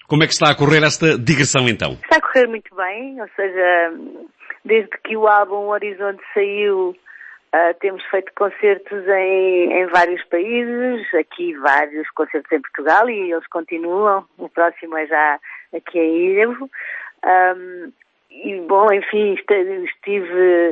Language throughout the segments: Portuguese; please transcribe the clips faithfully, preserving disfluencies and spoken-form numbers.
Como é que está a correr esta digressão então? Está a correr muito bem, ou seja, desde que o álbum Horizonte saiu, uh, temos feito concertos em, em vários países, aqui vários concertos em Portugal e eles continuam, o próximo é já aqui em Ilhavo. Um, e bom, enfim, estive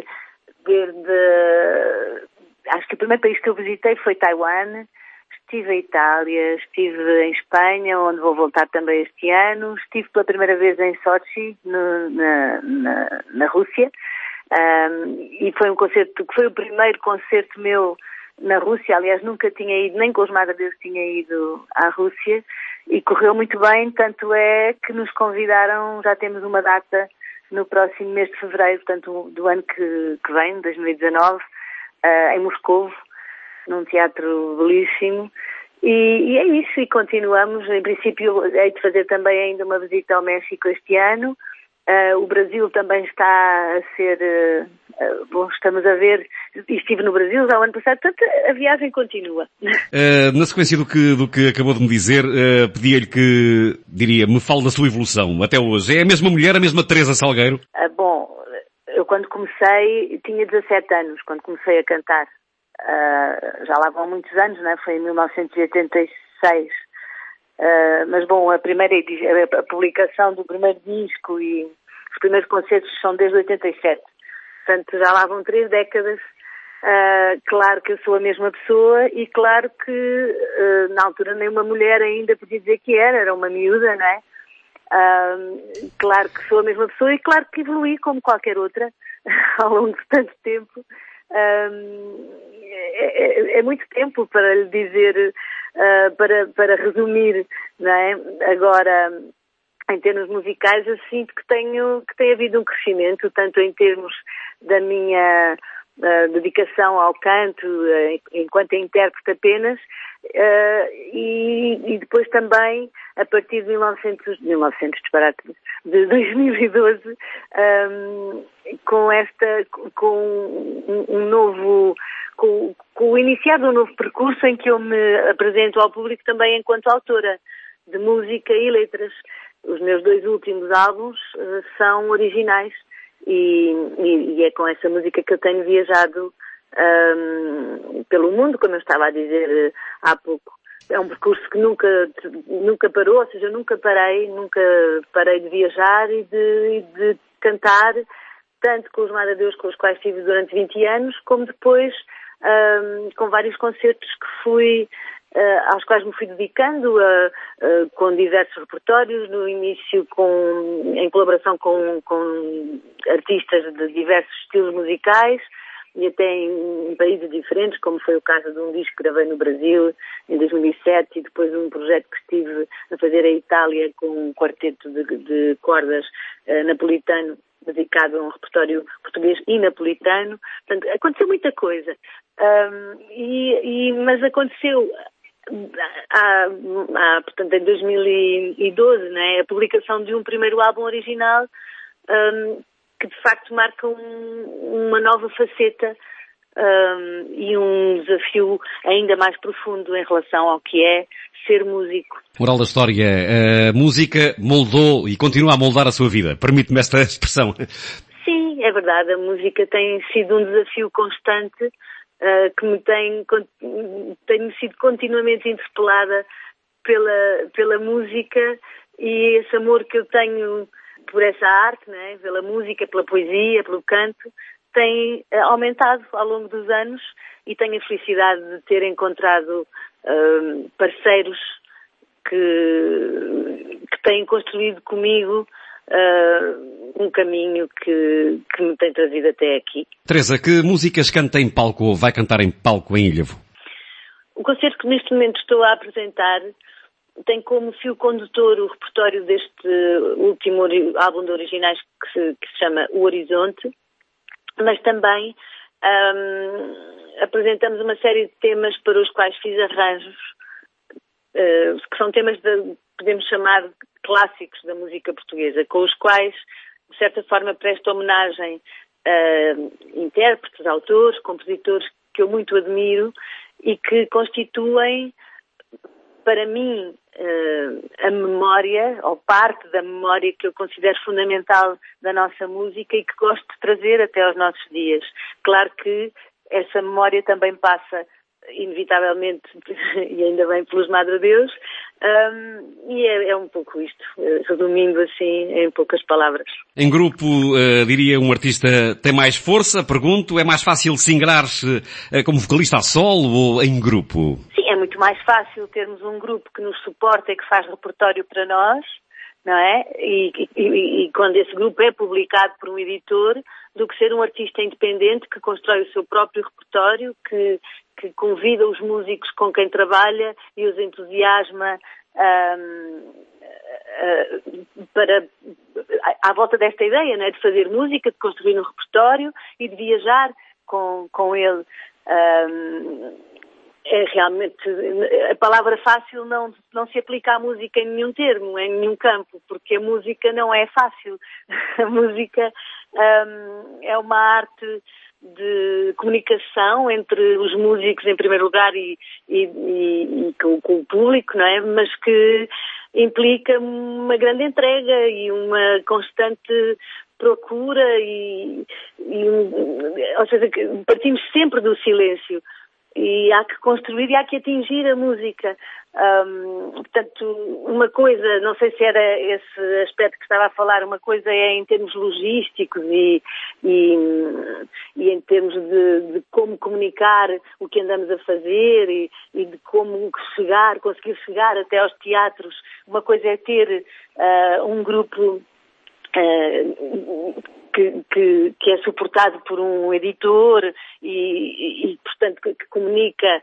desde... Acho que o primeiro país que eu visitei foi Taiwan, estive em Itália, estive em Espanha, onde vou voltar também este ano, estive pela primeira vez em Sochi, no, na, na, na Rússia, um, e foi um concerto, foi o primeiro concerto meu na Rússia, aliás nunca tinha ido, nem com os Madre tinha ido à Rússia, e correu muito bem, tanto é que nos convidaram, já temos uma data no próximo mês de fevereiro, portanto do ano que, que vem, dois mil e dezanove, Uh, em Moscovo, num teatro belíssimo, e, e é isso, e continuamos. Em princípio, hei de fazer também ainda uma visita ao México este ano. Uh, o Brasil também está a ser, uh, uh, bom, estamos a ver, estive no Brasil já o ano passado, portanto a viagem continua. Uh, na sequência do que, do que acabou de me dizer, uh, pedia-lhe que, diria, me fale da sua evolução até hoje. É a mesma mulher, a mesma Teresa Salgueiro? Uh, bom, eu quando comecei, tinha dezassete anos, quando comecei a cantar. Uh, já lá vão muitos anos, não é? Foi em mil novecentos e oitenta e seis. Uh, mas bom, a primeira a publicação do primeiro disco e os primeiros concertos são desde oitenta e sete. Portanto, já lá vão três décadas. Uh, claro que eu sou a mesma pessoa e claro que uh, na altura nenhuma mulher ainda podia dizer que era, era uma miúda, não é? Uh, claro que sou a mesma pessoa e claro que evoluí como qualquer outra ao longo de tanto tempo. Uh, é, é, é muito tempo para lhe dizer, uh, para, para resumir, não é? Agora, em termos musicais, eu sinto que tenho, que tem havido um crescimento, tanto em termos da minha uh, dedicação ao canto, uh, enquanto intérprete apenas, uh, e, e depois também, a partir de mil e novecentos, mil e novecentos disparate, de dois mil e doze, um, com esta, com um, um novo, com, com o iniciar de um novo percurso em que eu me apresento ao público também enquanto autora de música e letras. Os meus dois últimos álbuns uh, são originais e, e, e é com essa música que eu tenho viajado um, pelo mundo, como eu estava a dizer uh, há pouco. É um percurso que nunca, nunca parou, ou seja, eu nunca parei, nunca parei de viajar e de, de cantar, tanto com os Madre Deus com os quais estive durante vinte anos, como depois um, com vários concertos que fui, uh, aos quais me fui dedicando, uh, uh, com diversos repertórios, no início com, em colaboração com, com artistas de diversos estilos musicais, e até em, em países diferentes, como foi o caso de um disco que gravei no Brasil em dois mil e sete e depois um projeto que estive a fazer em Itália com um quarteto de, de cordas uh, napolitano dedicado a um repertório português e napolitano. Portanto, aconteceu muita coisa. Um, e, e, mas aconteceu, há, há, portanto, em dois mil e doze, né, a publicação de um primeiro álbum original, um, que de facto marca um, uma nova faceta um, e um desafio ainda mais profundo em relação ao que é ser músico. Moral da história, a música moldou e continua a moldar a sua vida. Permite-me esta expressão. Sim, é verdade. A música tem sido um desafio constante uh, que me tem, tem sido continuamente interpelada pela, pela música e esse amor que eu tenho por essa arte, né, pela música, pela poesia, pelo canto, tem aumentado ao longo dos anos e tenho a felicidade de ter encontrado uh, parceiros que, que têm construído comigo uh, um caminho que, que me tem trazido até aqui. Teresa, que músicas canta em palco ou vai cantar em palco em Ilhavo? O concerto que neste momento estou a apresentar tem como fio condutor o repertório deste último álbum de originais que se, que se chama O Horizonte, mas também um, apresentamos uma série de temas para os quais fiz arranjos, uh, que são temas, de, podemos chamar, clássicos da música portuguesa, com os quais, de certa forma, presto homenagem a intérpretes, autores, compositores que eu muito admiro e que constituem, para mim, uh, a memória, ou parte da memória que eu considero fundamental da nossa música e que gosto de trazer até aos nossos dias. Claro que essa memória também passa, inevitavelmente, e ainda bem pelos Madre Deus, um, e é, é um pouco isto, resumindo assim em poucas palavras. Em grupo, uh, diria, um artista tem mais força, pergunto, é mais fácil singrar-se uh, como vocalista a solo ou em grupo? Sim, é muito mais fácil termos um grupo que nos suporta e que faz repertório para nós, não é? E, e, e quando esse grupo é publicado por um editor, do que ser um artista independente que constrói o seu próprio repertório, que, que convida os músicos com quem trabalha e os entusiasma um, uh, para, à volta desta ideia, não é? De fazer música, de construir um repertório e de viajar com, com ele. Um, É realmente, a palavra fácil não, não se aplica à música em nenhum termo, em nenhum campo, porque a música não é fácil. A música um, é uma arte de comunicação entre os músicos, em primeiro lugar, e, e, e, e com, com o público, não é? Mas que implica uma grande entrega e uma constante procura e, e ou seja, partimos sempre do silêncio. E há que construir e há que atingir a música. Um, portanto, uma coisa, não sei se era esse aspecto que estava a falar, uma coisa é em termos logísticos e, e, e em termos de, de como comunicar o que andamos a fazer e, e de como chegar, conseguir chegar até aos teatros. Uma coisa é ter uh, um grupo Uh, que, que, que é suportado por um editor e, e, e portanto, que, que comunica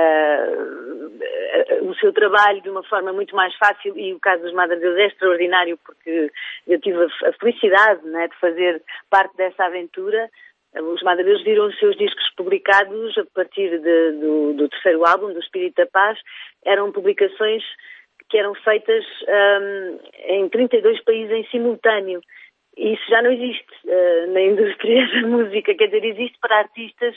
uh, o seu trabalho de uma forma muito mais fácil, e o caso dos Madre Deus é extraordinário porque eu tive a, a felicidade, né, de fazer parte dessa aventura. Os Madre Deus viram os seus discos publicados a partir de, do, do terceiro álbum, do Espírito da Paz. Eram publicações que eram feitas um, em trinta e dois países em simultâneo. E isso já não existe uh, na indústria da música, quer dizer, existe para artistas,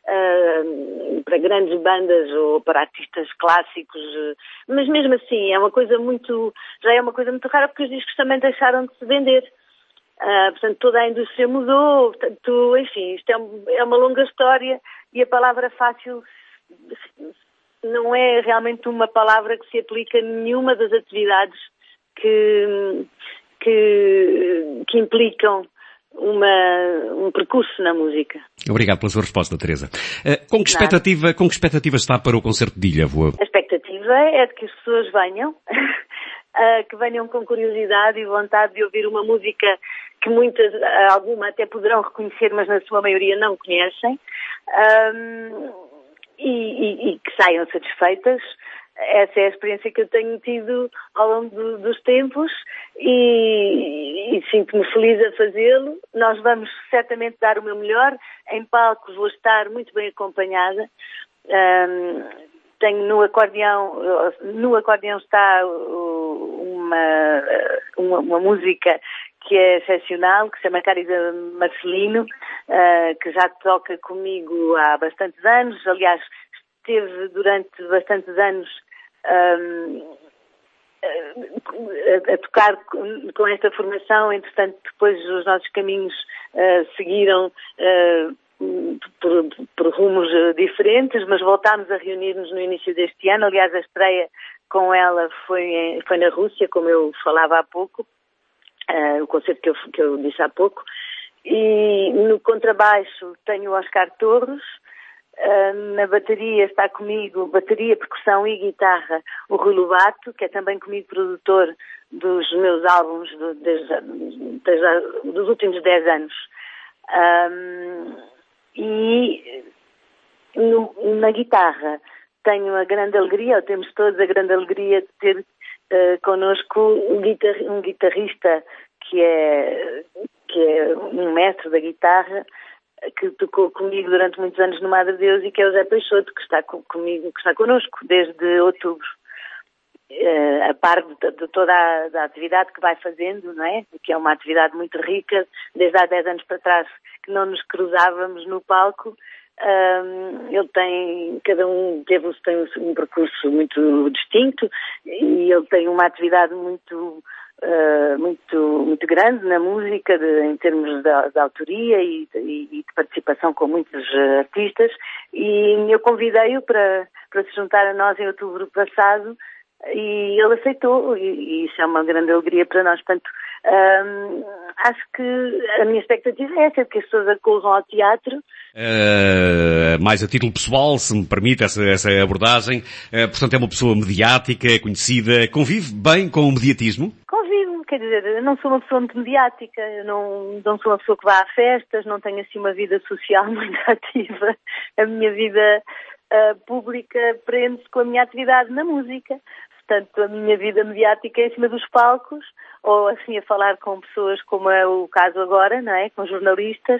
uh, para grandes bandas ou para artistas clássicos, uh, mas mesmo assim é uma coisa muito, já é uma coisa muito rara porque os discos também deixaram de se vender. Uh, portanto, toda a indústria mudou, portanto, enfim, isto é, um, é uma longa história e a palavra fácil não é realmente uma palavra que se aplica a nenhuma das atividades que, que, que implicam uma, um percurso na música. Obrigado pela sua resposta, Teresa. Uh, com, que expectativa, com que expectativa está para o concerto de Ilhavo? A expectativa é de que as pessoas venham, uh, que venham com curiosidade e vontade de ouvir uma música que muitas, alguma até poderão reconhecer, mas na sua maioria não conhecem. Um, E, e, e que saiam satisfeitas. Essa é a experiência que eu tenho tido ao longo do, dos tempos e, e sinto-me feliz a fazê-lo. Nós vamos certamente dar o meu melhor. Em palco vou estar muito bem acompanhada. Um, tenho no acordeão, no acordeão está uma, uma, uma música que é excepcional, que se chama Carisa Marcelino, uh, que já toca comigo há bastantes anos. Aliás, esteve durante bastantes anos um, a, a tocar com, com esta formação. Entretanto, depois os nossos caminhos uh, seguiram uh, por, por rumos diferentes, mas voltámos a reunir-nos no início deste ano. Aliás, a estreia com ela foi, em, foi na Rússia, como eu falava há pouco. Uh, o concerto que eu, que eu disse há pouco. E no contrabaixo tenho o Oscar Torres, uh, na bateria está comigo, bateria, percussão e guitarra, o Rui Lobato, que é também comigo produtor dos meus álbuns do, desde, desde, dos últimos dez anos. Um, e no, na guitarra tenho a grande alegria, ou temos todos a grande alegria de ter Uh, connosco um, guitar- um guitarrista que é, que é um mestre da guitarra, que tocou comigo durante muitos anos no Madre Deus, e que é o Zé Peixoto, que está com, comigo, que está connosco desde outubro, uh, a par de, de toda a da atividade que vai fazendo, não é? Que é uma atividade muito rica, desde há dez anos para trás que não nos cruzávamos no palco. Um, ele tem, cada um teve, tem um percurso muito distinto e ele tem uma atividade muito, uh, muito, muito grande na música, de, em termos de, de autoria e de, e de participação com muitos artistas, e eu convidei-o para, para se juntar a nós em outubro passado e ele aceitou, e, e isso é uma grande alegria para nós. Portanto, um, acho que a minha expectativa é essa, que as pessoas acolham ao teatro. Uh, mais a título pessoal, se me permite essa, essa abordagem, uh, portanto é uma pessoa mediática, é conhecida, convive bem com o mediatismo? Convivo, quer dizer, eu não sou uma pessoa muito mediática, eu não, não sou uma pessoa que vá a festas, não tenho assim uma vida social muito ativa. A minha vida uh, pública prende-se com a minha atividade na música. Portanto, a minha vida mediática é em cima dos palcos, ou assim a falar com pessoas, como é o caso agora, não é? Com jornalistas.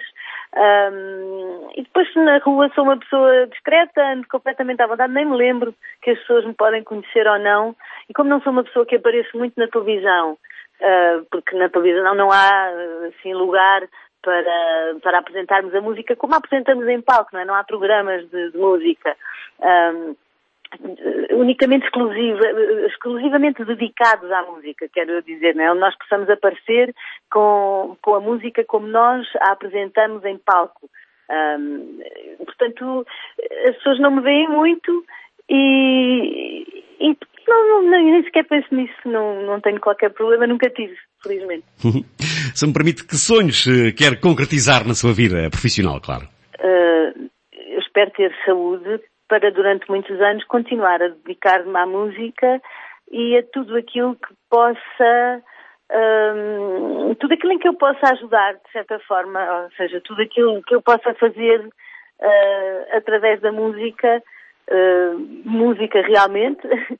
Um, e depois na rua sou uma pessoa discreta, ando completamente à vontade, nem me lembro que as pessoas me podem conhecer ou não. E como não sou uma pessoa que apareço muito na televisão, uh, porque na televisão não há assim lugar para, para apresentarmos a música como a apresentamos em palco, não é? Não há programas de, de música. Um, unicamente exclusiva, exclusivamente dedicados à música, quero dizer, não é? Onde nós possamos aparecer com, com a música como nós a apresentamos em palco. Um, portanto, as pessoas não me veem muito e, e não, não, nem sequer penso nisso, não, não tenho qualquer problema, nunca tive, felizmente. Se me permite, que sonhos quer concretizar na sua vida profissional, claro? Uh, eu espero ter saúde para durante muitos anos continuar a dedicar-me à música e a tudo aquilo que possa, um, tudo aquilo em que eu possa ajudar, de certa forma, ou seja, tudo aquilo que eu possa fazer uh, através da música, uh, música realmente,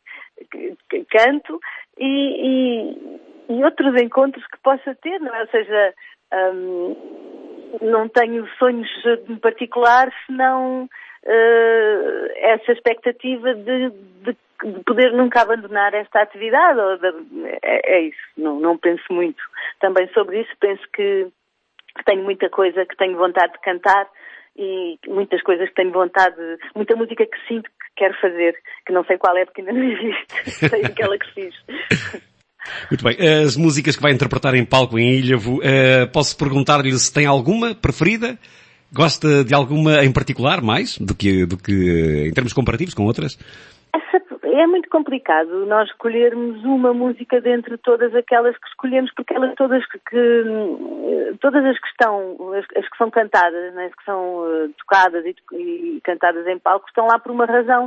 canto, e, e, e outros encontros que possa ter, não é? Ou seja, um, não tenho sonhos em particular, senão Uh, essa expectativa de, de, de poder nunca abandonar esta atividade. Ou de, é, é isso, não, não penso muito também sobre isso, penso que tenho muita coisa que tenho vontade de cantar e muitas coisas que tenho vontade, de, muita música que sinto que quero fazer, que não sei qual é porque ainda não existe, sei aquela que fiz. Muito bem, as músicas que vai interpretar em palco em Ilhavo, uh, posso perguntar-lhe se tem alguma preferida? Gosta de alguma em particular mais do que, do que em termos comparativos com outras? Essa, é muito complicado nós escolhermos uma música dentre todas aquelas que escolhemos, porque elas todas que, que todas as que estão, as, as que são cantadas, né, as que são uh, tocadas e, e cantadas em palco, estão lá por uma razão.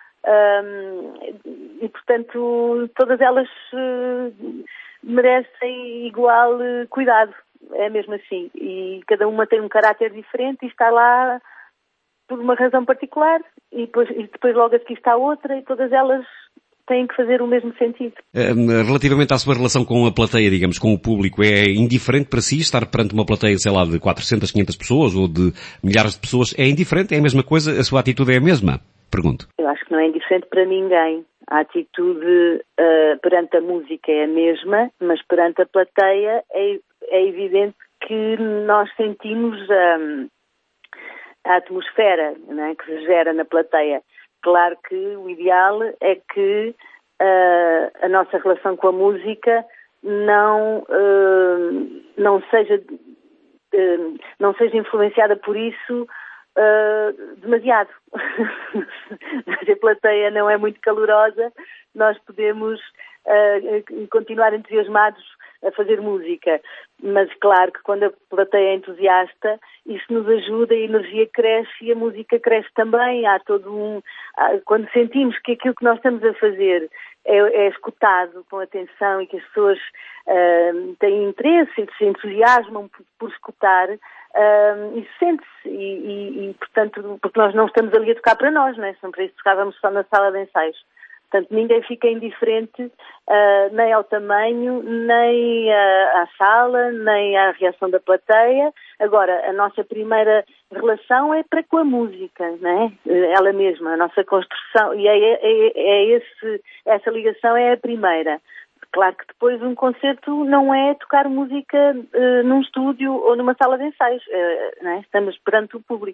Um, e portanto todas elas uh, merecem igual uh, cuidado. É mesmo assim, e cada uma tem um caráter diferente e está lá por uma razão particular e depois, e depois logo aqui está outra e todas elas têm que fazer o mesmo sentido. Relativamente à sua relação com a plateia, digamos, com o público, é indiferente para si estar perante uma plateia, sei lá, de quatrocentas, quinhentas pessoas ou de milhares de pessoas? É indiferente? É a mesma coisa? A sua atitude é a mesma? Pergunto. Eu acho que não é indiferente para ninguém. A atitude uh, perante a música é a mesma, mas perante a plateia é, é evidente que nós sentimos um, a atmosfera, não é, que se gera na plateia. Claro que o ideal é que uh, a nossa relação com a música não, uh, não seja, uh, não seja influenciada por isso uh, demasiado. Se a plateia não é muito calorosa, nós podemos uh, continuar entusiasmados a fazer música. Mas claro que quando a plateia é entusiasta, isso nos ajuda, a energia cresce e a música cresce também. Há todo um... Há, quando sentimos que aquilo que nós estamos a fazer é, é escutado com atenção e que as pessoas uh, têm interesse e se entusiasmam por, por escutar, uh, isso sente-se. E, e, e, portanto, porque nós não estamos ali a tocar para nós, não é? Senão para isso tocávamos só na sala de ensaios. Portanto, ninguém fica indiferente uh, nem ao tamanho, nem uh, à sala, nem à reação da plateia. Agora, a nossa primeira relação é para com a música, não é? Ela mesma, a nossa construção. E é, é, é esse, essa ligação é a primeira. Claro que depois um concerto não é tocar música uh, num estúdio ou numa sala de ensaios. Uh, não é? Estamos perante o público.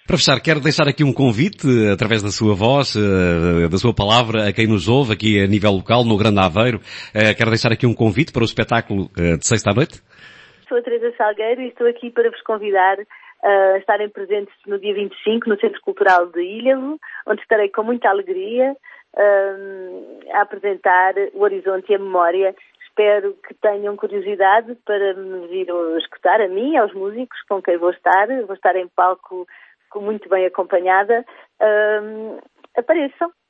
Para fechar, quero deixar aqui um convite, através da sua voz, da sua palavra, a quem nos ouve aqui a nível local, no Grande Aveiro. Quero deixar aqui um convite para o espetáculo de sexta à noite. Sou a Teresa Salgueiro e estou aqui para vos convidar a estarem presentes no dia vinte e cinco no Centro Cultural de Ilhavo, onde estarei com muita alegria a apresentar o Horizonte e a Memória. Espero que tenham curiosidade para me vir a escutar, a mim, aos músicos com quem vou estar. Vou estar em palco muito bem acompanhada. Um, apareçam.